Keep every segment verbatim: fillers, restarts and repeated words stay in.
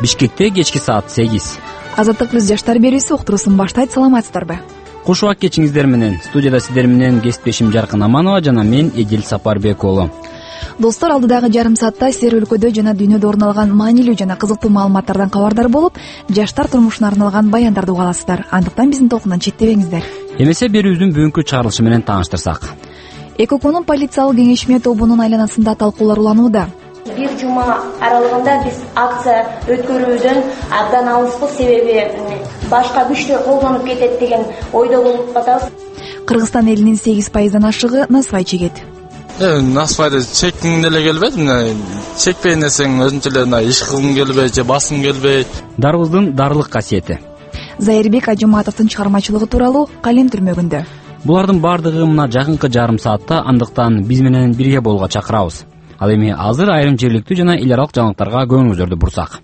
Бишкекте кечки саат сегиз. Азаттык плюс жаштар берүүсү уктуруусун баштайт. Саламатсыздарбы? Куш убак кечиңиздер менен. Студияда сиздер менен кесиптешим Жаркын Аманова жана мен Эдил Сапарбек уулу. Достор, алдыдагы жарым саатта силер өлкөдө жана дүйнөдө орун алган маанилүү жана кызыктуу маалыматтардан кабардар болуп, жаштар турмушуна арналган баяндарды уга аласыздар. Андыктан биздин толкундан четтебеңиздер. Эмесе берүүбүздүн бүгүнкү чыгарылышы менен тааныштырсак. ЭКОкунун полициялык кеңешме тобунун айланасында талкуулар уланууда. Бир жума аралыгында биз акция өткөрүүдөн абдан алыспыз, себеби башка күчтөр колдонуп кетет деген ойдо болуп атабыз. Кыргызстан элинин сегиз пайыздан ашыгы насвай чегет. Насвайды чеккиң деле келбейт, мына чекпей нерсең өзүнчө эле иш кылгың келбей же баскың келбей. Дарыбыздын дарылык касиети. Зайырбек Ажыматовдун чыгармачылыгы тууралуу Калем түрмөгүндө. Булардын бардыгы мына жакынкы жарым саатта, андыктан биз менен бирге болууга чакырабыз. Ал эми азыр айрым жергиликтүү жана эл аралык жаңылыктарга көңүлүңүздөрдү бурсак.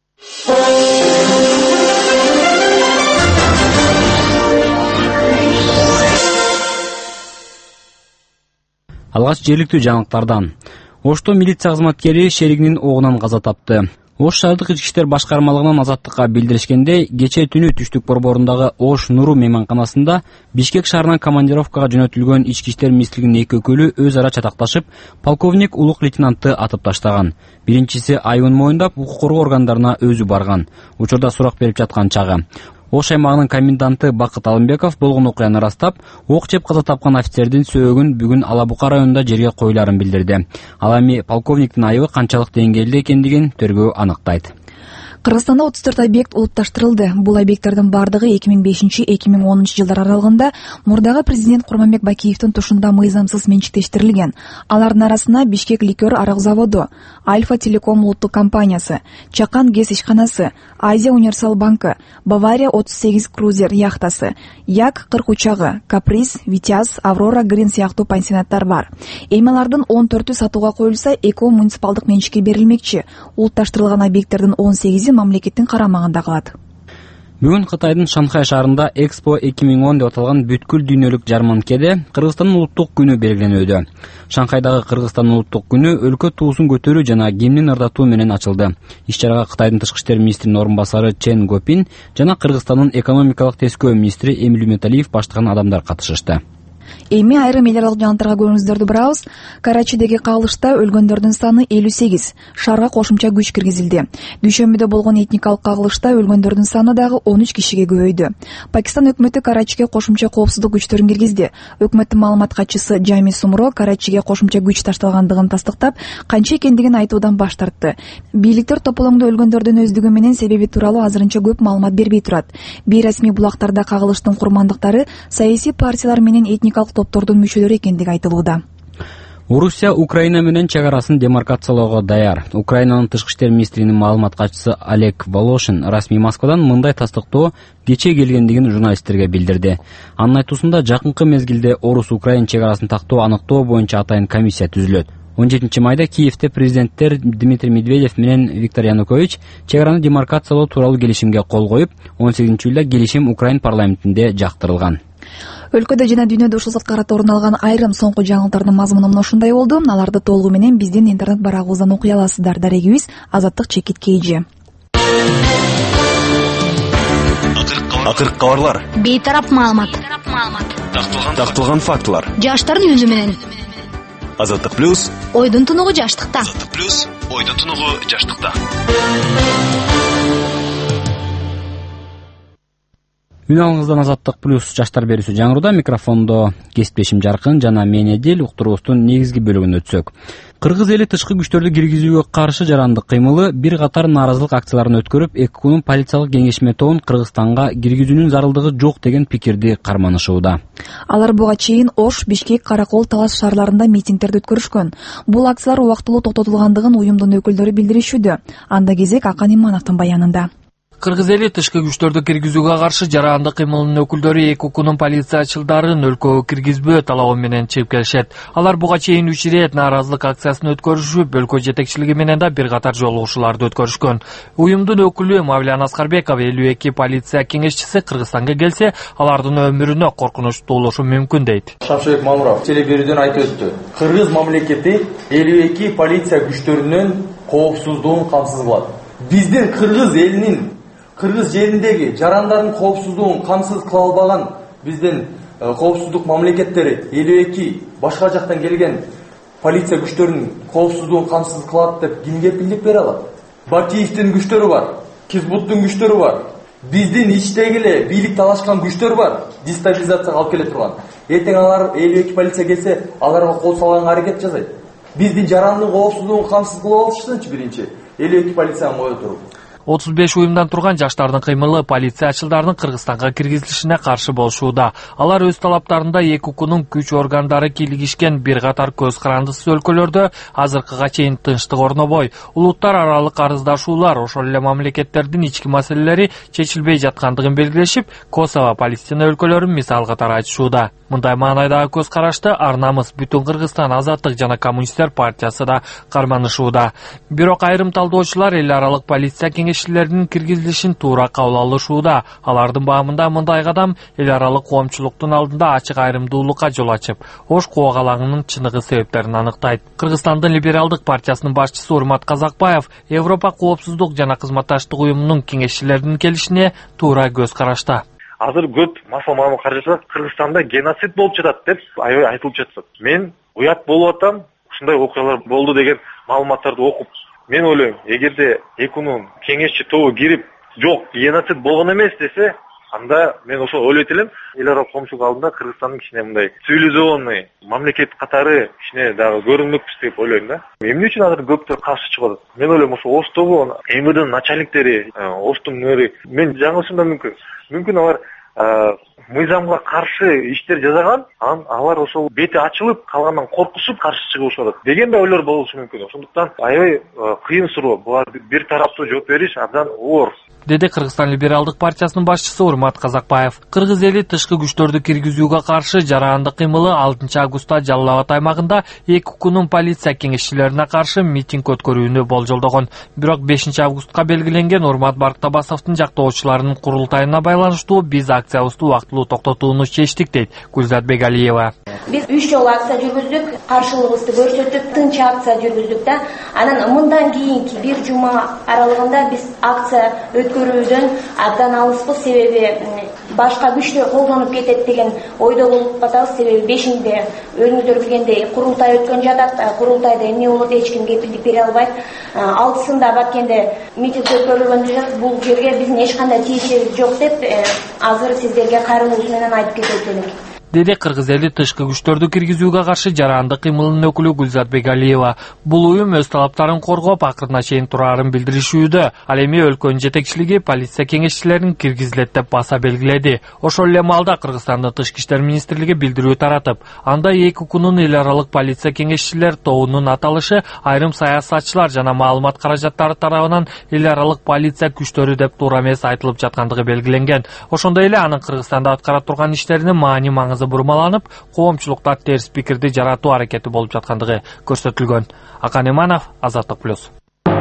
Алгач жергиликтүү жаңылыктардан. Ошто милиция кызматкери шеригинин огунан каза тапты. Ош шаардык ички иштер башкармалыгынан Азаттыкка билдиришкенде, кечээ түнү Түштүк борборундагы Ош Нуру мейманканасында Бишкек шаарынан командировкага жөнөтүлгөн ички иштер министрлигинин эки өкүлү өз ара чатакташып, полковник улук лейтенантты атып таштаган. Биринчиси айыбын моюндап, укук коргоо органдарына өзү барган. Учурда сурак берип жаткан чагы. Ош аймагынын коменданты Бакыт Алымбеков болгон окуяны ырастап, ок жеп каза тапкан офицердин сөөгүн бүгүн Ала Бука районунда жерге коюларын билдирди. Ал эми полковниктин айыбы канчалык деңгээлде экендигин тергөө аныктайт. Кыргызстанда отуз төрт объект улутташтырылды. Бул объекттердин бардыгы эки миң бешинчи — эки миң онунчу жылдар аралыгында мурдагы президент Курманбек Бакиевдин тушунда мыйзамсыз менчиктештирилген. Алардын арасына Бишкек ликер арак заводу, Альфа Телеком улуттук компаниясы, Чакан ГЭС ишканасы, Азия Универсал банкы, Бавария отуз сегиз крузер яхтасы, Як кырк учагы, Каприз, Витяз, Аврора Грин сыяктуу пансионаттар бар. Эми алардын он төртү сатууга коюлса, эко муниципалдык менчикке берилмекчи. Улутташтырылган объекттердин он сегизи мамлекеттин карамагында калат. Бүгүн Кытайдын Шанхай шаарында Экспо эки миң он деп аталган бүткүл дүйнөлүк жарманкеде Кыргызстандын улуттук күнү белгиленүүдө. Шанхайдагы Кыргызстандын улуттук күнү өлкө туусун көтөрүү жана гимнин ырдатуу менен ачылды. Иш-чарага Кытайдын тышкы иштер министринин орун басары Чен Гопин жана Кыргызстандын экономикалык тескөө министри Эмиль Үмүталиев баштаган адамдар катышышты. Эми айрым эл аралык жаңылыктарга көңүлүңүздөрдү бурабыз. Карачидеги кагылышта өлгөндөрдүн саны элүү сегиз. Шаарга кошумча күч киргизилди. Дүйшөмбүдө болгон этникалык кагылышта өлгөндөрдүн саны дагы он үч кишиге көбөйдү. Пакистан өкмөтү Карачиге кошумча коопсуздук күчтөрүн киргизди. Өкмөттүн маалымат катчысы Жами Сумро Карачиге кошумча күч ташталгандыгын тастыктап, канча экендигин айтуудан баш тартты. Бийликтер тополоңдо өлгөндөрдүн өздүгү менен себеби тууралуу азырынча көп маалымат бербей турат. Бейрасмий булактарда кагылыштын курмандыктары саясий партиялар менен этникалык топтордун мүчөлөрү экендиги айтылууда. Орусия Украина менен чек арасын демаркациялоого даяр. Украинанын тышкы иштер министринин маалымат катчысы Олег Волошин расмий Москвадан мындай тастыктоо кечээ келгендигин журналисттерге билдирди. Анын айтуусунда жакынкы мезгилде Орус-Украин чек арасын тактоо аныктоо боюнча атайын комиссия түзүлөт. он жетинчи майда Киевде президенттер Дмитрий Медведев менен Виктор Янукович чек араны демаркациялоо тууралуу келишимге кол коюп, он сегизинчи июлда келишим Украин парламентинде жактырылган. Өлкөдө жана дүйнөдө ушул саатка карата орун алган айрым соңку жаңылыктардын мазмуну мына ушундай болду. Аларды толугу менен биздин интернет барагыбыздан окуй аласыздар. Дарегибиз Азаттык чекит кейжи. Акыркы кабарлар. Бейтарап маалымат. Такталган фактылар. Жаштардын үнү менен. Азаттык плюс. Ойдун тунугу жаштыкта. Азаттык плюс. Ойдун тунугу жаштыкта. Үн алыңыздан Азаттык плюс жаштар берүүсү жаңыруда. Микрофондо кесиптешим Жаркын жана мен Эдил. Уктуруубуздун негизги бөлүгүнө өтсөк. Кыргыз эли тышкы күчтөрдү киргизүүгө каршы жарандык кыймылы бир катар нааразылык акцияларын өткөрүп, ЭКОнун полициялык кеңешме тобун Кыргызстанга киргизүүнүн зарылдыгы жок деген пикирди карманышууда. Алар буга чейин Ош, Бишкек, Каракол, Талас шаарларында митингдерди өткөрүшкөн. Бул акциялар убактылуу токтотулгандыгын уюмдун өкүлдөрү билдиришүүдө. Анда кезек Акан Имановдун баянында. Кыргыз эли тышкы күчтөрдү киргизүүгө каршы жарандык кыймылынын өкүлдөрү ЭКОкунун полициячылдарын өлкөгө киргизбөө талабы менен чыгып келишет. Алар буга чейин үч ирет нааразылык акциясын өткөрүшүп, өлкө жетекчилиги менен да бир катар жолугушууларды өткөрүшкөн. Уюмдун өкүлү Мавлян Аскарбеков элүү эки полиция кеңешчиси Кыргызстанга келсе, алардын өмүрүнө коркунуч туулушу мүмкүн дейт. Шамшыбек Мамуров теле берүүдөн айтып өттү. Кыргыз мамлекети элүү эки полиция күчтөрүнүн коопсуздугун камсыз кылат. Биздин Кыргыз элинин, Кыргыз жериндеги жарандардын коопсуздугун камсыз кыла албаган биздин коопсуздук мамлекеттери элүү эки башка жактан келген полиция күчтөрүнүн коопсуздугун камсыз кылат деп ким кепилдик бере алат? Батиевдин күчтөрү бар, Кизбуттун күчтөрү бар. Биздин ичтеги эле бийлик талашкан күчтөр бар, дестабилизацияга алып келе турган. Эртең алар элүү эки полиция келсе, аларга кол салганга аракет жасайт. Биздин жарандын коопсуздугун камсыз кылып алышсынчы биринчи. элүү эки полицияны кое туруп. отуз беш уюмдан турган жаштардын кыймылы полициячылардын Кыргызстанга киргизилишине каршы болушууда. Алар өз талаптарында эки укунун күч органдары кийлигишкен бир катар көз карандысыз өлкөлөрдө азыркыга чейин тынчтык орнобой, улуттар аралык арыздашуулар, ошол эле мамлекеттердин ички маселелери чечилбей жаткандыгын белгилешип, Косово, Палестина өлкөлөрүн мисал катары айтышууда. Мындай маанайдагы көз карашты Ар намыс, Бүтүн Кыргызстан Азаттык жана Коммунисттер партиясы да карманышууда. Бирок айрым талдоочулар эл аралык полиция кеңешчилеринин киргизилишин туура кабыл алышууда. Алардын баамында мындай кадам эл аралык коомчулуктун алдында ачык айрымдуулукка жол ачып, Ош кубагалаңынын чыныгы себептерин аныктайт. Кыргызстандын либералдык партиясынын башчысы Урмат Казакбаев Европа коопсуздук жана кызматташтык уюмунун кеңешчилеринин келишине туура көз карашта. Азыр көп масал маалымат каражатат, Кыргызстанда геноцид болуп жатат деп аябай айтылып жатат. Мен уят болуп атам, ушундай окуялар болду деген маалыматтарды окуп, мен ойлойм, эгерде экунун кеңешчи тобу кирип, жок, геноцид болгон эмес десе, анда мен ошол ойлойт элем, эл аралык коомчулук алдында Кыргызстандын кичине мындай цивилизованный мамлекет катары кичине дагы көрүнмөкпүз деп ойлойм да. Эмне үчүн азыр көптөр каршы чыгып атат? Мен ойлойм, ошо Оштогу эм вэ дэнин начальниктери, Оштун мэри, мен жаңылышым да мүмкүн. Мүмкүн алар мыйзамга каршы иштер жасаган, алар ошол бети ачылып, калгандан коркушуп каршы чыгышып атат деген да ойлор болушу мүмкүн. Ошондуктан аябай кыйын суроо. Булар бир тараптуу жооп бериш абдан оор. Деди Кыргызстан либералдык партиясынын башчысы Урмат Казакбаев. Кыргыз эли тышкы күчтөрдү киргизүүгө каршы жарандык кыймылы алтынчы августта Жалал Абад аймагында эки укунун полиция кеңешчилерине каршы митинг өткөрүүнү болжолдогон. Бирок бешинчи августка белгиленген Урмат Барктабасовдун жактоочуларынын курултайына байланыштуу биз акциябызды убактылуу токтотууну чечтик дейт Гүлзат Бегалиева. Биз үч жолу акция жүргүздүк, каршылыгыбызды көрсөттүк, тынч акция жүргүздүк да. Анан мындан кийинки бир жума аралыгында биз акция өткөрүүдөн абдан алыспыз, себеби башка күчтөр колдонуп кетет деген ойдо болуп атабыз. Себеби бешинде өзүңүздөр билгендей курултай өткөн жатат, курултайда эмне болот эч ким кепилдик бере албайт. алтысында Баткенде митинг өткөрүлгөндө жатат, бул жерге биздин эч кандай тиешебиз жок деп азыр сиздерге кайрылуусу менен айтып кетет элек. Деди Кыргыз эли тышкы күчтөрдү киргизүүгө каршы жарандык кыймылынын өкүлү Гүлзат Бегалиева. Бул уюм өз талаптарын коргоп, акырына чейин турарын билдиришүүдө. Ал эми өлкөнүн жетекчилиги полиция кеңешчилерин киргизилет деп баса белгиледи. Ошол эле маалда Кыргызстандын тышкы иштер министрлиги билдирүү таратып, анда эки укунун эл аралык полиция кеңешчилер тобунун аталышы айрым саясатчылар жана маалымат каражаттары тарабынан эл аралык полиция күчтөрү деп туура эмес айтылып жаткандыгы белгиленген. Ошондой эле анын Кыргызстанда аткара турган иштеринин маани маңызы бурмаланып, коомчулукта терс пикирди жаратуу аракети болуп жаткандыгы көрсөтүлгөн. Акан Иманов, Азаттык плюс.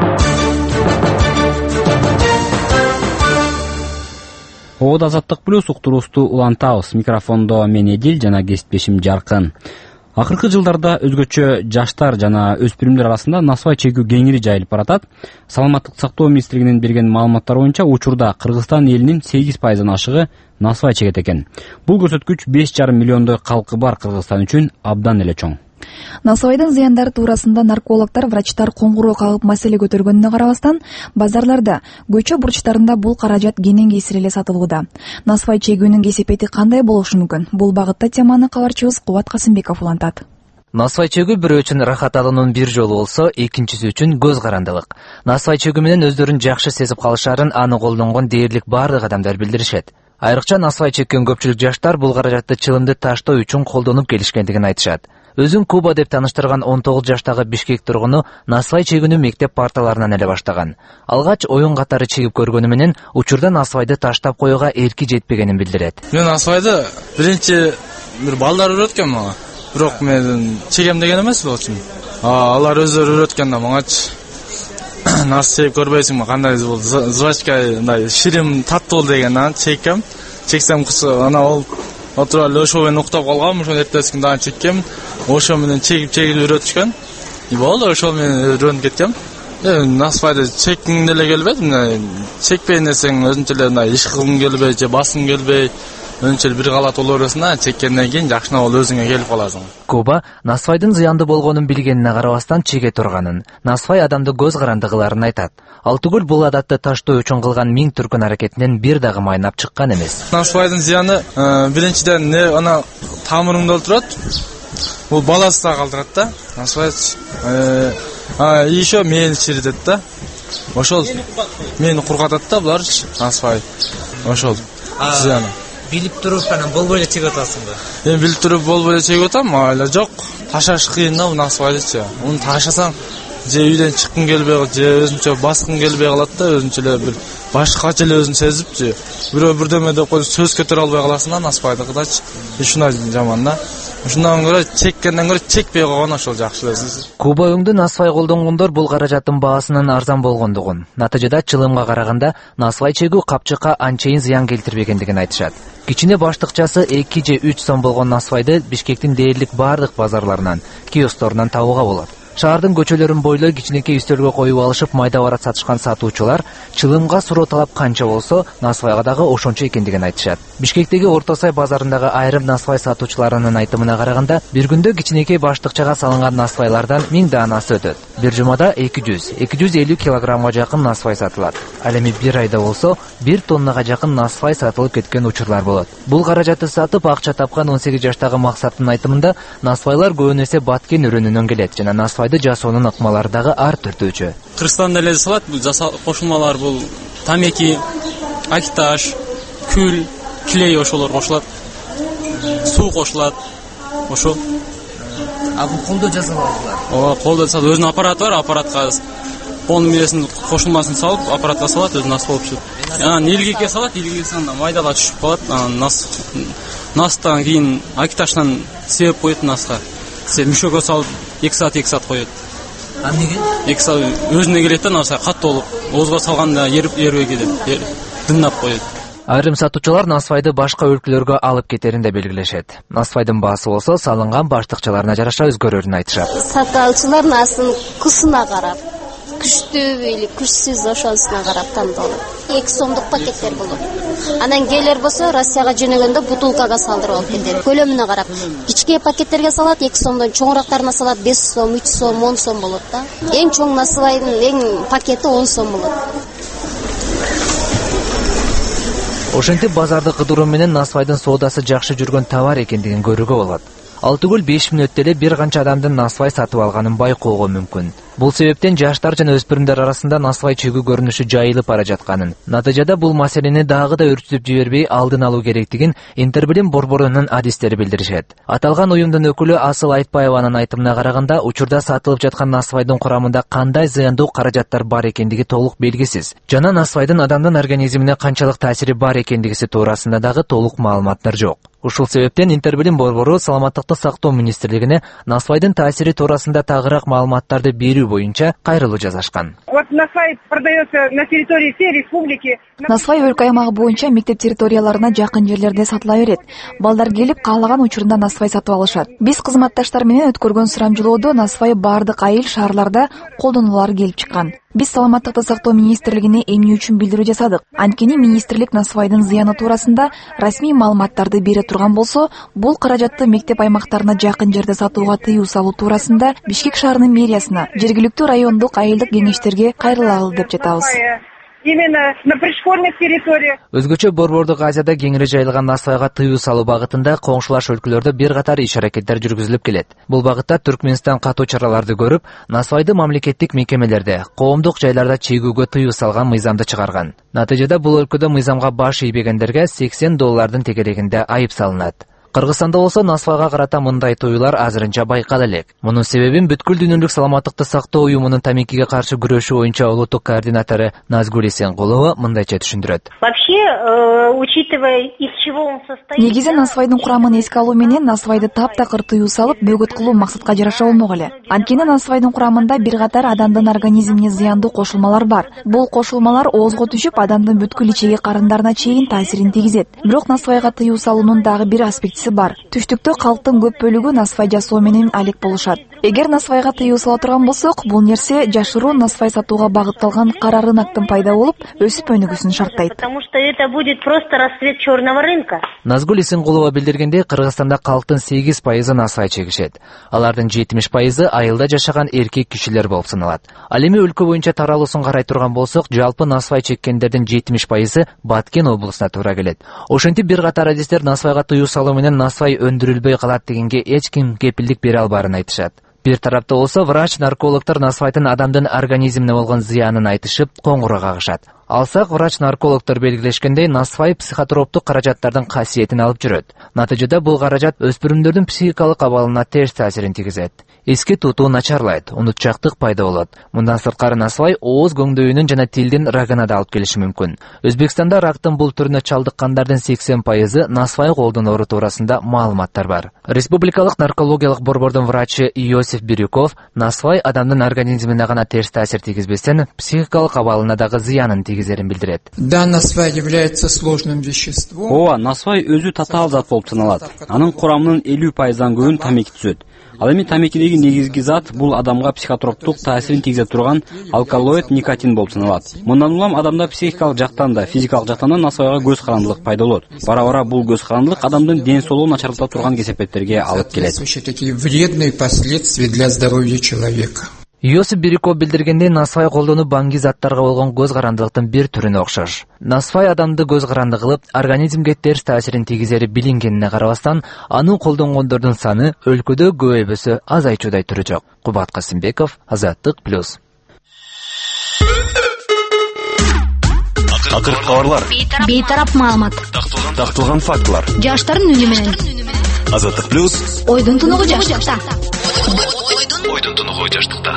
Оод Азаттык плюс уктуруусту улантабыз. Микрофондо мен Эдил жана кесиптешим Жаркын. Акыркы жылдарда өзгөчө жаштар жана өспүрүмдөр арасында насыбай чегүү кеңири жайылып баратат. Саламаттык сактоо министрлигинин берген маалыматтар боюнча учурда Кыргызстан элинин сегиз пайыздан ашыгы насыбай чегет экен. Бул көрсөткүч беш жарым миллиондой калкы бар Кыргызстан үчүн абдан эле чоң. Насыбайдын зыяндары туурасында наркологдор, врачтар коңгуроо кагып маселе көтөргөнүнө карабастан, базарларда, көчө бурчтарында бул каражат кенен кесир эле сатылууда. Насыбай чегүүнүн кесепети кандай болушу мүмкүн? Бул багытта теманы кабарчыбыз Кубат Касымбеков улантат. Насыбай чегүү бирөө үчүн рахат алуунун бир жолу болсо, экинчиси үчүн көз карандылык. Насыбай чегүү менен өздөрүн жакшы сезип калышарын аны колдонгон дээрлик баардык адамдар билдиришет. Айрыкча насыбай чеккен көпчүлүк жаштар бул каражатты чылымды таштоо үчүн колдонуп келишкендигин айтышат. Өзүн Куба деп таныштырган он тогуз жаштагы Бишкек тургуну насыбай чегүүнү мектеп парталарынан эле баштаган. Алгач оюн катары чегип көргөнү менен учурда насыбайды таштап коюуга эрки жетпегенин билдирет. Мен насыбайды биринчи бир балдар үйрөткөн мага. Бирок мен чегем деген эмес болчу. Алар өздөрү үйрөткөн да мангачы. Нас чегип көрбөйсүңбү, кандай бул жвачка, мындай ширим таттуу дегенден чеккем. Чексем ана ол отуруп эле ошо менен уктап калгам, ошо эртеси күнү дагы чеккем. Ошо менен чегип чегип үйрөтүшкөн. И болду, ошол менен үйрөнүп кеткем. насвайды чеккиң деле келбейт. Мына чекпейин десең өзүнчө эле мына иш кылгың келбей же баскың келбей өзүнчө бир калат боло бересиң, чеккенден кийин жакшына бол өзүңө келип каласың. Куба насвайдын зыянды болгонун билгенине карабастан чеге турганын, насвай адамды көз каранды кыларын айтат. Ал түгүл бул адатты таштоо үчүн кылган миң түркүн аракетинен бир дагы майнап чыккан эмес. Насвайдын зыяны биринчиден не ана тамырыңды өлтүрөт. Бул баласы калтырат да. Насвай а еще мени чиритет да. Ошол мени кургатат да булар насвай. Ошол зыяны. Билип туруп анан болбой эле чегип атасыңбы? Мен билип туруп болбой эле чегип атам, ала жок. Ташаш кыйын да, муну насвайдычы. Муну ташасаң же үйдөн чыккың келбей, же өзүнчө баскың келбей калат да, өзүнчө эле бир башкача эле өзүн сезипчи. Бирөө бирдеме деп коюп сөз көтөрө албай каласың да, насвайдыкыдачы. Ушундай жаман да. Ушундан көрө чеккенден көрө чекпей койгон ошол жакшы эле. Куба өңдө насвай колдонгондор бул каражаттын баасынын арзан болгондугун, натыйжада чылымга караганда насвай чегүү капчыкка анчейин зыян келтирбегендигин айтышат. Кичине баштыкчасы эки же үч сом болгон насвайды Бишкектин дээрлик бардык базарларынан, киосторунан табууга болот. Шаардын көчөлөрүн бойлой кичинекей үстөлгө коюп алышып майда барат сатышкан сатуучулар чылымга суроо талап канча болсо, насвайга дагы ошончо экендигин айтышат. Бишкектеги Орто Сай базарындагы айрым насвай сатуучуларынын айтымына караганда, бир күндө кичинекей баштыкчага салынган насвайлардан миң даанасы өтөт. Бир жумада эки жүз эки жүз элүү килограммга жакын насвай сатылат. Ал эми бир айда болсо, бир тоннага жакын насвай сатылып кеткен учурлар болот. Бул каражатты сатып акча тапкан он сегиз жаштагы Максаттын айтымында, насвайлар көбүн эсе баткен өрөнүнөн келет жана насвай жасоонун ыкмалары дагы ар түрдүүчү. Кыргызстанда эле жасалат бул кошулмалар, бул тамеки, акташ, күл, клей ошолор кошулат. Суу кошулат. Ошол. А бул колдо жасалат. Ооба, колдо жасалат. Өзүнүн аппараты бар, аппаратка полный миресин кошулмасын салып, аппаратка салат, өзү нас болуп чыгат. Анан илгекке салат, илгекке салганда майдалар түшүп калат. Анан нас настан кийин акташтан себеп коет наска. Се мишөгө салып эки саат эки саат коет. А неге? эки саат өзүнө келет да, нарса катуу болуп, оозго салганда ерип ербей кетет. Дымдап коет. Айрым сатуучулар насвайды башка өлкөлөргө алып кетерин да белгилешет. Насвайдын баасы болсо салынган баштыкчаларына жараша өзгөрөрүн айтышат. Сатуучулар насын кусуна карап, күчтүүбү или күчсүз ошонусуна карап тандалат. эки сомдук пакеттер болот. Анан келер болсо Россияга жөнөгөндө бутылкага салдырып алып кетет. Көлөмүнө карап, кичке пакеттерге салат эки сомдон, чоңурактарына салат беш сом, үч сом, он сом болот да. Эң чоң насвайдын эң пакети он сом болот. Ошентип базарды кыдыруу менен насвайдын соодасы жакшы жүргөн товар экендигин көрүүгө болот. Ал түгүл беш мүнөттө эле бир канча адамдын насвай сатып алганын байкоого мүмкүн. Бул себептен жаштар жана өспүрүмдөр арасында насвай чегүү көрүнүшү жайылып бара жатканын, натыйжада бул маселени дагы да өрчүтүп жибербей алдын алуу керектигин Интербилим борборунун адистери билдиришет. Аталган уюмдун өкүлү Асыл Айтпаеванын айтымына караганда, учурда сатылып жаткан насвайдын курамында кандай зыяндуу каражаттар бар экендиги толук белгисиз. Жана насвайдын адамдын организмине канчалык таасири бар экендигиси туурасында дагы толук маалыматтар жок. Ушул себептен Интербилим борбору Саламаттыкты сактоо министрлигине насвайдын таасири туурасында тагыраак маалыматтарды берүү боюнча кайрылуу жасашкан. Вот насвай продается на территории всей республики. Насвай өлкө аймагы боюнча мектеп территорияларына жакын жерлерде сатыла берет. Балдар келип каалаган учурунда насвай сатып алышат. Биз кызматташтар менен өткөргөн сурамжылоодо насвай бардык айыл шаарларда колдонулары келип чыккан. Биз Саламаттыкты сактоо министрлигине эмне үчүн билдирүү жасадык. Анткени министрлик насвайдын зыяны туурасында расмий маалыматтарды бере турган болсо, бул каражатты мектеп аймактарына жакын жерде сатууга тыюу салуу туурасында Бишкек шаарынын мэриясына, жергиликтүү райондук айылдык кеңештерге кайрылалы деп жатабыз. Именно на пришкольных территориях. Өзгөчө Борбордук Азияда кеңири жайылган насвайга тыюу салуу багытында коңшулаш өлкөлөрдө бир катар иш-аракеттер жүргүзүлүп келет. Бул багытта Түркмөнстан катуу чараларды көрүп, насвайды мамлекеттик мекемелерде, коомдук жайларда чегүүгө тыюу салган мыйзамды чыгарган. Натыйжада бул өлкөдө мыйзамга баш ийбегендерге сексен доллардын тегерегинде айып салынат. Кыргызстанда болсо насвайга карата мындай тыюулар азырынча байкала элек. Мунун себебин бүткүл дүйнөлүк саламаттыкты сактоо уюмунун тамекиге каршы күрөшүү боюнча улуттук координатору Назгуль Эсенкулова мындайча түшүндүрөт. Вообще, учитывая из чего он состоит. Негизи насвайдын курамын эске алуу менен насвайды таптакыр тыюу салып, бөгөт кылуу максатка жараша болмок эле. Анткени насвайдын курамында бир катар адамдын организмине зыяндуу кошулмалар бар. Бул кошулмалар оозго түшүп, адамдын бүткүл ичеги карындарына чейин таасирин тийгизет. Бирок насвайга тыюу салуунун дагы бир аспектиси бар. Түштүктө калктын көп бөлүгү насвай жасоо менен алек болушат. Эгер насвайга тыюу сала турган болсок, бул нерсе жашыруу насвай сатууга багытталган кара рыноктун пайда болуп, өсүп өнүгүүсүн шарттайт. Потому что это будет просто расцвет черного рынка. Назгүл Исенгулова билдиргендей, Кыргызстанда калктын сегиз пайызы насвай чегишет. Алардын жетимиш пайызы айылда жашаган эркек кишилер болуп саналат. Ал эми өлкө боюнча таралуусун карай турган болсок, жалпы насвай чеккендердин жетимиш пайызы Баткен облусуна туура келет. Ошентип бир катар адистер насвайга тыюу салуу менен насвай өндүрүлбөй калат дегенге эч ким кепилдик бере албаарын айтышат. Бир тарапта болсо, врач-наркологдор насвайдын адамдын организмине болгон зыянын айтышып, коңгуроо кагышат. Алсак, врач-наркологдор белгилешкендей, насвай психотроптук каражаттардын касиетин алып жүрөт. Натыйжада бул каражат өспүрүмдөрдүн психикалык абалына терс таасирин тийгизет. Эске тутуу начарлайт, унутчактык пайда болот. Мындан сырткары насвай ооз көңдөйүнүн жана тилдин рагына да алып келиши мүмкүн. Өзбекстанда рактын бул түрүнө чалдыккандардын сексен пайызы насвай колдоноору туурасында маалыматтар бар. Республикалык наркологиялык борбордун врачы Иосиф Бирюков насвай адамдын организмине гана терс таасир тийгизбестен, психикалык абалына дагы зыянын тийгизерин билдирет. Да, насвай является сложным веществом. Ооба, насвай өзү татаал зат болуп саналат. Анын курамынын элүү пайыздан көбүн тамеки түзөт. Ал эми тамекидеги негизги зат бул адамга психотроптук таасирин тийгизе турган алкалоид никотин болуп саналат. Мындан улам адамда психикалык жактан да, физикалык жактан да насвайга көз карандылык пайда болот. Бара-бара бул көз карандылык адамдын ден соолугун начарлата турган кесепеттерге алып келет. Такие вредные последствия для здоровья человека. Иосиф Бирюков билдиргендей, насвай колдонуу баңги заттарга болгон көз карандылыктын бир түрүнө окшош. Насвай адамды көз каранды кылып, организмге терс таасирин тийгизери билингенине карабастан, аны колдонгондордун саны өлкөдө көбөйбөсө азайчудай туру жок. Кубат Касымбеков, Азаттык плюс. Акыркы кабарлар. Бейтарап маалымат. Такталган фактылар. Жаштардын үнү менен. Азаттык плюс. Ойдун тунугу жаштыкта. Ойдун тунугу жаштыкта.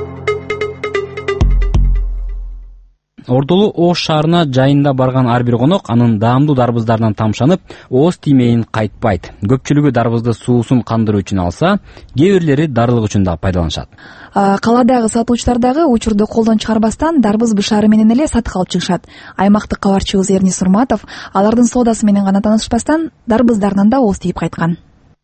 Ордолу Ош шаарына жайында барган ар бир конок анын даамдуу дарбыздарынан тамшанып, ооз тиймейин кайтпайт. Көпчүлүгү дарбызды суусун кандыруу үчүн алса, кээ бирлери дарылык үчүн да пайдаланышат. Каладагы сатуучулар дагы учурду колдон чыгарбастан дарбыз бышаары менен эле сатып алып чыгышат. Аймактык кабарчыбыз Эрнис Сурматов алардын соодасы менен гана таанышпастан дарбыздарынан да ооз тийип кайткан.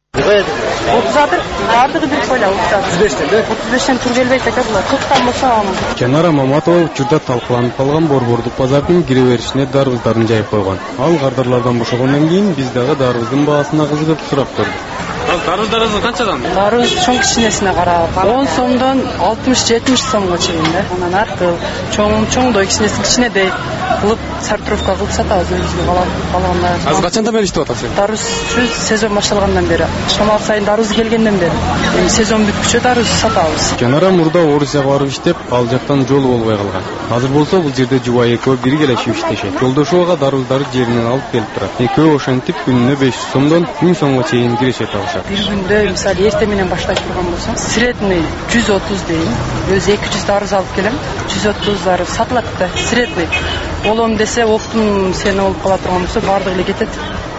отуз жатыр, бардыгы бир койла отуз жатыр. отуз бештен, да? отуз бештен тур келбейт экен булар. кырктан болсо анын. Жанара Маматова учурда талкууланып калган борбордук базардын кире беришине дарбыздарын жайып койгон. Ал кардарлардан бошогондон кийин биз дагы дарбыздын баасына кызыгып сурап көрдүк. Ал дарбыздарыңыз канчадан? Дарбыз чоң кичинесине карап, он сомдон алтымыш жетимиш сомго чейин да. Анан артык чоң чоңдой кичинеси кичинедей кылып сортировка кылып сатабыз өзүбүзгө калаганда. Азыр качандан бери иштеп атасыз? Дарбыз сезон башталгандан бери, шамал сайын дарбыз келгенден бери. Эми сезон бүткүчө дарбыз сатабыз. Жанара мурда Орусияга барып иштеп, ал жактан жолу болбой калган. Азыр болсо бул жерде жубай экөө биргелешип иштешет. Жолдошу ага дарбыздарды жеринен алып келип турат. Экөө ошентип күнүнө беш жүз сомдон миң сомго чейин кирешет алышат. Бир күндө мисалы эрте менен баштап турган болсом, средний жүз отуз дейин. Өзү эки жүз дарбыз алып келем. жүз отуз дарбыз сатылат да, средний. Олом десе, оптум сени болуп кала турган болсо, бардыгы эле кетет.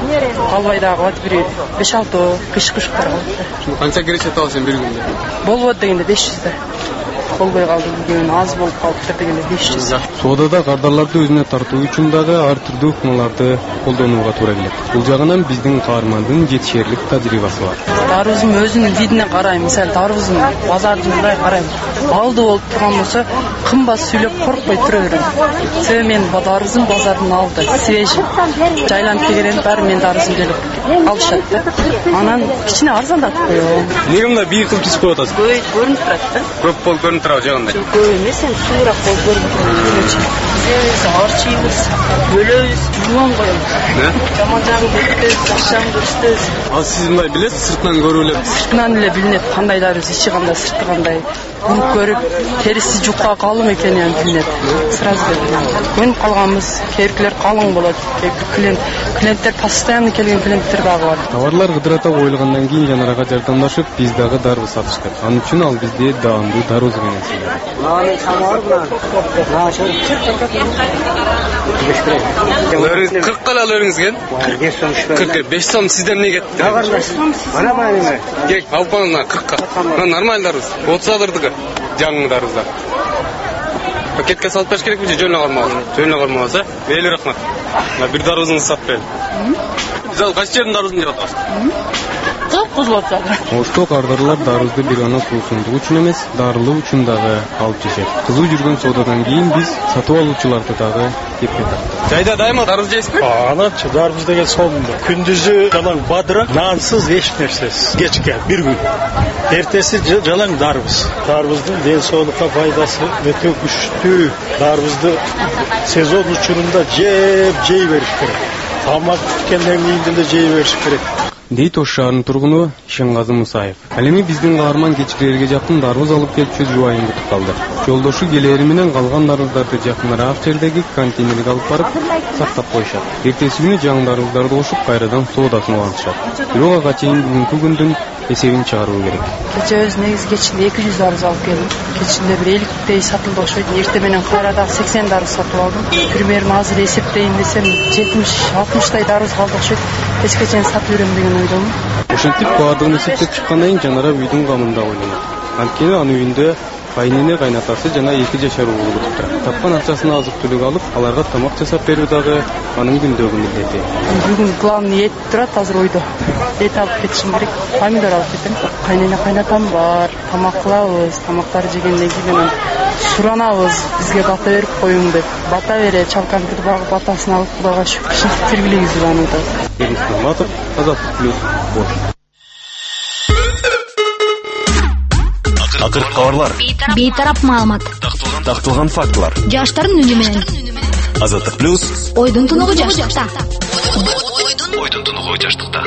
Калбай дагы калат, бир беш алты кыш-кышктар калат. Канча кирешет аласың бир күндө? Болбойт дегенде беш жүз. Болбой калды бүгүн, аз болуп калыптыр дегенде беш жүз. Соодада кардарларды өзүнө тартуу үчүн дагы ар түрдүү ыкмаларды колдонууга туура келет. Бул жагынан биздин каармандын жетишерлик тажрыйбасы бар. Дарбыздын өзүнүн видине карайм, мисалы дарбыздын базардында карайм. Алды болуп турган болсо, кымбат сүйлөп коркпой тура берем. Себеби мен дарбыздын базардын алды, свежий. Жайланып келгенден баары мен дарбызын келип алышат да. Анан кичине арзандатып коём. Эмне мындай бийик кылып кесип коюп атасыз? Көрүнүп турат да. Көп болуп көрүнүп турат жагында. Көп эмес, эми суураак болуп көрүнүп турат. Биз арчыйбыз, бөлөбүз, жуан коебуз. Жаман жагын көрсөтөбүз, жакшы жагын көрсөтөбүз. Ал сиз мындай билесиз, сыртынан көрүп эле. Сыртынан эле билинет, кандай дарбыз ичи кандай, сырты кандай. Буруп көрүп, териси жукка калың экени ham билинет. Сразу билинет. Көнүп калганбыз, керкилер калың болот. Клиент, клиенттер постоянно келген клиенттер дагы бар. Товарлар кыдырата коюлгандан кийин жанарага жардамдашып, биз дагы дарбыз сатышкат. Анын үчүн ал бизде даамдуу дарбыз менен сыйлады. Наны самар менен. Нашыр. Аларыңыз кырк кала аларыңызген? кырк беш сом сиздер эмне кетти? Ана мына. Кек, алып калыңдар кыркка. Мына нормаль дарбыз. отуз алырдыгы. Жаңы дарбыздар. Пакетке салып бериш керекпи же жөнүнө калмабы? Жөнүнө калмабаса, мейли рахмат. Мына бир дарбызыңызды сатып берем. Биз ал кайсы жердин дарбызын жеп атабыз? Жап бузулуп жатыр. Ошто кардарлар дарызды бир гана суусундук үчүн эмес, дарылуу үчүн дагы алып жешет. Кызуу жүргөн соодадан кийин биз сатып алуучуларды дагы кепке тарттык. Жайда дайыма дарыз жейсизби? Аначы дарыз деген сонунда. Күндүзү жалаң бадыра, нансыз эч нерсесиз. Кечке бир күн. Эртеси жалаң дарбыз. Дарбыздын ден соолукка пайдасы өтө күчтүү. Дарбызды сезон учурунда жеп жей бериш керек. Тамак пишкенден кийин деле жей бериш керек. Дейт Ош шаарынын тургуну Ишенгазы Мусаев. Ал эми биздин каарман кечкилерге жакын дарбыз алып келчү жубайын күтүп калды. Жолдошу келери менен калган дарбыздарды жакыныраак жердеги контейнерге алып барып сактап коюшат. Эртеси күнү жаңы дарбыздарды кошуп кайрадан соодасын алышат. Бирок ага чейин бүгүнкү күндүн эсебин чыгаруу керек. Кече өз негизи кечинде эки жүз дарбыз алып келдим. Кечинде бир элүүдөй сатылды окшойт. Эрте менен кайрадан сексен дарбыз сатып алдым. Примерно азыр эсептейин десем жетимиш алтымыштай дарбыз калды окшойт. Кечке чейин сатып жүрөм деген ойдомун. Ошентип баардыгын эсептеп чыккандан кийин жанара үйдүн камында ойлонот. Анткени анын үйүндө кайнене кайнатасы жана эки жашар уулу турат. Тапкан акчасын азык-түлүк алып, аларга тамак жасап берүү дагы анын күндөгү милдети. Бүгүн главный эт турат азыр ойдо. Эт алып кетишим керек. Помидор алып кетем. Кайнене кайнатам бар. Тамак кылабыз. Тамактарды жегенден кийин суранабыз. Бизге бата берип коюң деп. Бата бере, чалкандырды багып батасын алып Кудайга шүкүр тиргилейбиз аны да. Денис Нурматов, Азаттык плюс Бош. Акыркы кабарлар. Бейтарап маалымат. Такталган фактылар. Жаштардын үнү менен. Азаттык плюс. Ойдун тунугу жаштыкта. Ойдун тунугу жаштыкта.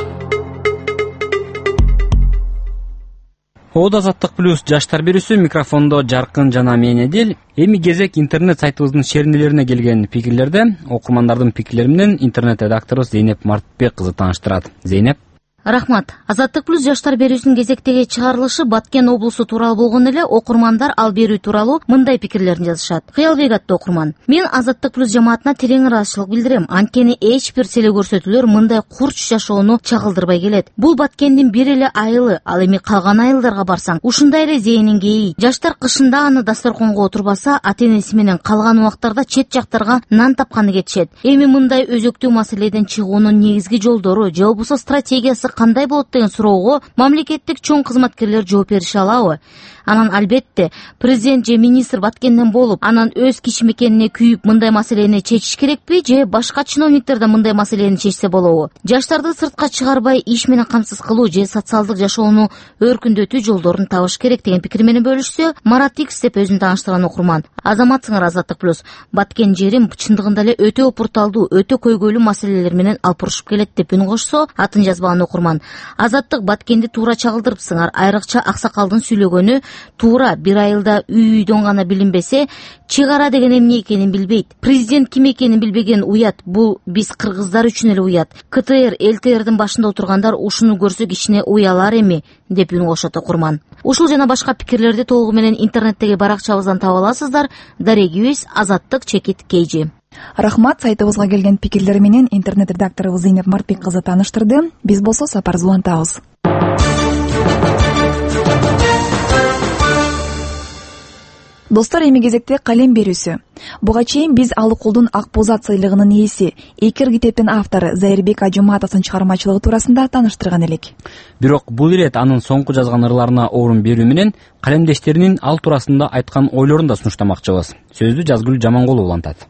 Ода Азаттык плюс жаштар берүүсү, микрофондо Жаркын жана мен Эдил. Эми кезек интернет сайтыбыздын шеринелерине келген пикирлерде окурмандардын пикирлери менен интернет редактору Зейнеп Мартбек кызы тааныштырат. Зейнеп. Рахмат. Азаттык плюс жаштар берүүсүнүн кезектеги чыгарылышы Баткен облусу тууралуу болгон эле окурмандар ал берүү тууралуу мындай пикирлерин жазышат. Кыялбек аттуу окурман: мен Азаттык плюс жамаатына терең ыраазычылык билдирем. Анткени эч бир телекөрсөтүүлөр мындай курч жашоону чагылдырбай келет. Бул Баткендин бир эле айылы, ал эми калган айылдарга барсаң ушундай эле зээнин кээи. Жаштар кышында аны дасторконго отурбаса, ата-энеси менен калган убактарда чет жактарга нан тапканы кетишет. Эми мындай өзөктүү маселеден чыгуунун негизги жолдору же болбосо стратегиясы кандай болот деген суроого мамлекеттик чоң кызматкерлер жооп берише алабы? Анан албетте президент же министр Баткенден болуп, анан өз кичимекенине күйүп мындай маселени чечиш керекпи же башка чиновниктер да мындай маселени чечсе болобу? Жаштарды сыртка чыгарбай иш менен камсыз кылуу же социалдык жашоону өркүндөтүү жолдорун табыш керек деген пикир менен бөлүшсө, Марат Икс деп өзүн тааныштырган окурман: азаматсыңар Азаттык плюс. Баткен жерим чындыгында эле өтө опурталдуу, өтө көйгөйлүү маселелер менен алып урушуп келет деп үн кошсо, атын жазбаган окурман: Азаттык Баткенди туура чагылдырыпсыңар. Айрыкча аксакалдын сүйлөгөнү туура, бир айылда үй үйдөн гана билинбесе, чек ара деген эмне экенин билбейт. Президент ким экенин билбеген уят. Бул биз кыргыздар үчүн эле уят. КТР, ЛТРдин башында отургандар ушуну көрсө кичине уялар эми, деп үн кошот окурман. Ушул жана башка пикирлерди толугу менен интернеттеги баракчабыздан таба аласыздар. Дарегибиз Азаттык чекит кейжи. Рахмат, сайтыбызга келген пикирлери менен интернет редакторубуз Зейнеп Мартбек кызы тааныштырды. Биз болсо сапар улантабыз. Достор, эми кезекте калем берүүсү. Буга чейин биз Алыкулдун Ак боз ат сыйлыгынын ээси, Экир китептин автору Зайырбек Ажуматовдун чыгармачылыгы туурасында тааныштырган элек. Бирок бул ирет анын соңку жазган ырларына орун берүү менен калемдештеринин ал туурасында айткан ойлорун да сунуштамакчыбыз. Сөздү Жазгүл Жамангулова улантат.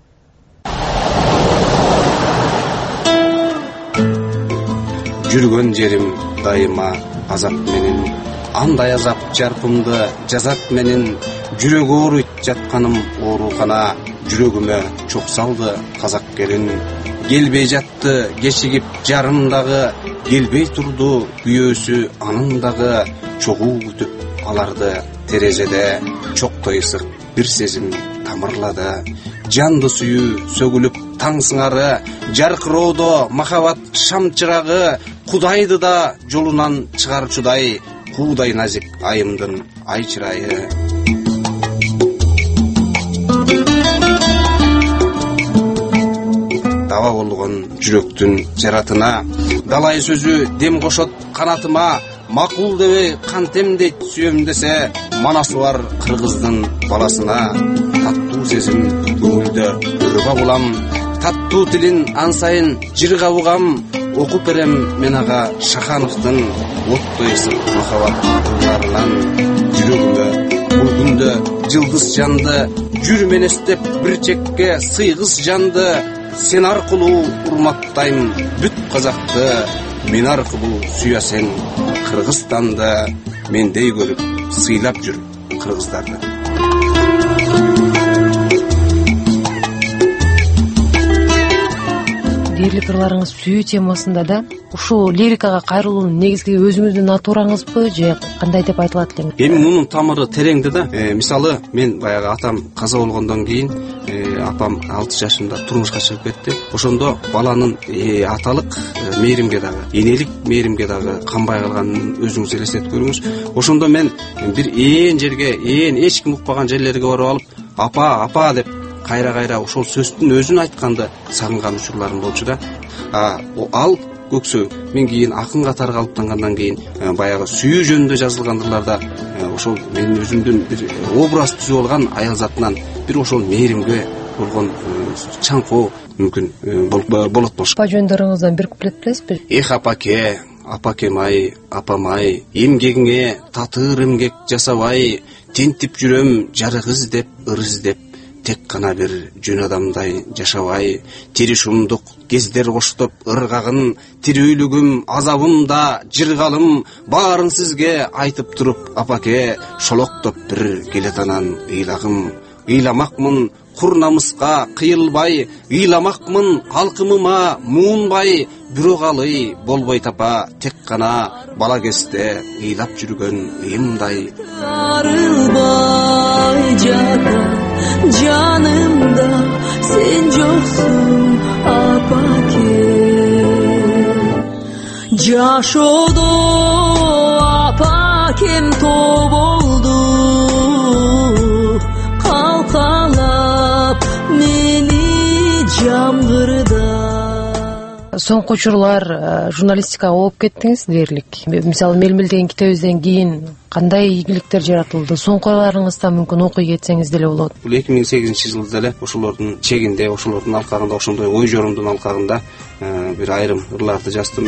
Жүргөн жерим дайыма азап менен, андай азап жарпымды жазат менен, жүрөгү ооруйт жатканым оорукана, жүрөгүмө чок салды казак келин. Келбей жатты кечигип жарымдагы, келбей турду күйөөсү анын дагы, чогуу күтүп аларды терезеде, чоктой ысык бир сезим тамырлады. Жанды сүйүү сөгүлүп таң сыңары, жаркыроодо махабат шам чырагы, Кудайды да жолунан чыгарчудай, куудай назик айымдын ай чырайы. Даба болгон жүрөктүн жаратына, далай сөзү дем кошот канатыма, макул дебей кантем дейт сүйөм десе, манасы бар кыргыздын баласына. Таттуу сезим көңүлдө өрөгө булам, таттуу тилин ансайын жырга бугам, окуп берем мен ага Шахановдун оттой ысык махабат кырларынан. Жүрөгүмө бул күндө жылдыз жанды, жүрмен эстеп бир чекке сыйгыз жанды. Сен аркылуу урматтайм бүт казакты, мен аркылуу сүйөсең Кыргызстанды, мендей көрүп сыйлап жүр кыргыздарды. Дээрлик ырларыңыз сүйүү темасында да ушул лирикага кайрылуунун негизги өзүңүздүн натураңызбы же кандай деп айтылат эле? Эми мунун тамыры тереңде да. Э, мисалы мен баягы атам каза болгондон кийин э, апам алты жашымда турмушка чыгып кетти. Ошондо баланын э, аталык э, мээримге дагы, энелик мээримге дагы канбай калганын өзүңүз элестетип көрүңүз. Ошондо мен бир ээн жерге, ээн эч ким укпаган жерлерге барып алып, апа, апа деп кайра-кайра ошол сөздүн өзүн айтканды сагынган учурларым болчу да. А ал көксөө мен кийин акын катары калыптангандан кийин баягы сүйүү жөнүндө жазылган ырларда ошол менин өзүмдүн бир образ түзүп алган аял затынан бир ошол мээримге болгон чаңкоо мүмкүн болот болуш. Апа жөндөөрүңүздөн бир куплет билесизби? Эх апаке, апакем-ай, апам-ай, эмгегиңе татыр эмгек жасабай, тентип жүрөм жарык издеп, ыр издеп, тек гана бир жөн адамдай жашабай, тири шумдук кездер коштоп ыргагын, тирүүлүгүм, азабым да, жыргалым, баарын сизге айтып туруп, апаке, шолоктоп бир келет анан ыйлагым. Ыйламакмын кур намыска кыйылбай, ыйламакмын алкымыма муунбай, бирок алый болбойт апа, тек гана бала кезде ыйлап жүргөн ыйымдай. Арылбай жата жанымда сен жоксуң апаке, жашоодо апакем тоболду, калкалап мени жамгырда. Соңку учурлар журналистикага окуп кеттиңиз дээрлик. Мисалы Мелмел деген китебизден кийин кандай ийгиликтер жаратылды? Соңкуларыңызда мүмкүн окуй кетсеңиз деле болот. Бул эки миң сегизинчи жылы деле ошолордун чегинде, ошолордун алкагында, ошондой ой жорумдун алкагында бир айрым ырларды жаздым.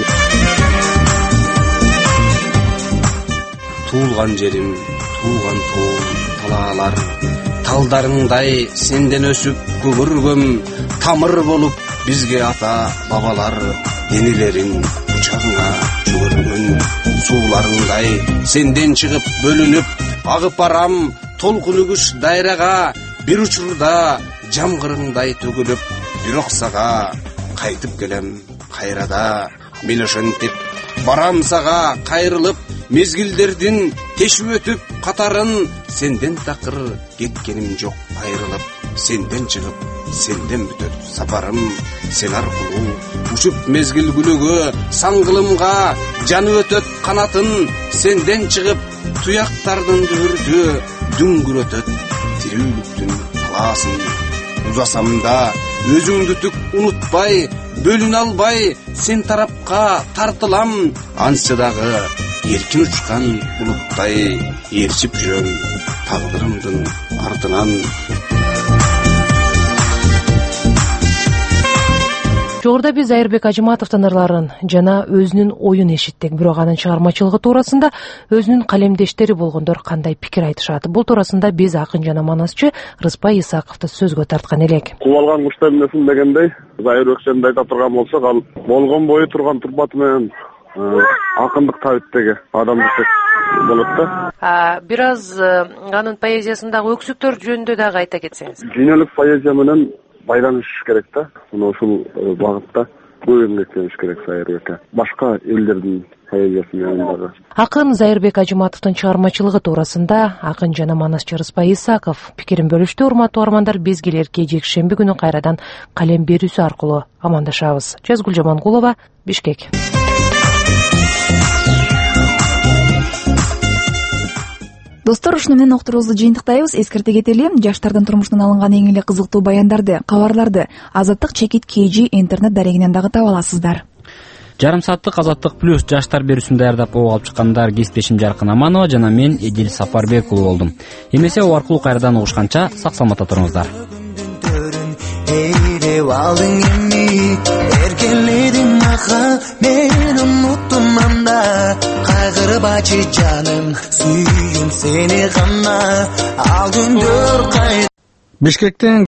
Туулган жерим, туулган тоом, талаалар, талдарыңдай сенден өсүп күбүргөм, тамыр болуп бизге ата бабалар, энелерин кучагыңа жүгөргөн, сууларыңдай сенден чыгып бөлүнүп, агып барам толкун үгүш дайрага, бир учурда жамгырыңдай төгүлүп, бирок сага кайтып келем кайрада. Мен ошентип барам сага кайрылып, мезгилдердин тешип өтүп катарын, сенден такыр кеткеним жок айрылып, сенден чыгып сенден бүтөт сапарым, сен аркылуу учуп мезгил күлүгө, саңгылымга жанып өтөт канатын, сенден чыгып туяктардын дүбүрдү дүңгүрөтөт тирүүлүктүн талаасын. Узасам да өзүңдү түк унутпай, бөлүнө албай сен тарапка тартылам, ансча дагы эркин учкан булуттай ээрчип жүрөм тагдырымдын артынан. Жогоруда биз Айырбек Ажыматовдун ырларын жана өзүнүн оюн эшиттик. Бирок анын чыгармачылыгы туурасында өзүнүн калемдештери болгондор кандай пикир айтышат? Бул туурасында биз акын жана манасчы Рыспай Исаковду сөзгө тарткан элек. Куб алган куштар эмнесин дегендей, Айырбек жөнүндө айта турган болсок, ал болгон бою турган турбаты менен акындык табиттеги адамдык болот да. Бир аз анын поэзиясындагы өксүктөр жөнүндө дагы айта кетсеңиз. Дүйнөлүк поэзия менен байланыш керек да. Мына ушул багытта көп эмгектениш керек Айырбекке. Башка элдердин поэзиясы менен дагы. Акын Айырбек Ажыматовдун чыгармачылыгы туурасында акын жана манасчы Рыспай Исаков пикирин бөлүштү. Урматтуу угармандар, биз келерки жекшемби күнү кайрадан калем берүүсү аркылуу амандашабыз. Жазгүл Жамангулова, Бишкек. Достор, ушуну менен уктуруубузду жыйынтыктайбыз. Эскерте кетели, жаштардын турмушунан алынган эң эле кызыктуу баяндарды, кабарларды Азаттык чекит kg интернет дарегинен дагы таба аласыздар. Жарым сааттык Азаттык плюс жаштар берүүсүн даярдап ого алып чыккандар кесиптешим Жаркын Аманова жана мен Эдил Сапарбек уулу болдум. Эмесе о аркылуу кайрадан угушканча сак саламатта туруңуздар. келеді маған, мен ұмыттым анда. Кайгырбачы жаным, сүйүм сени гана, ал күндөр кай. Бишкектен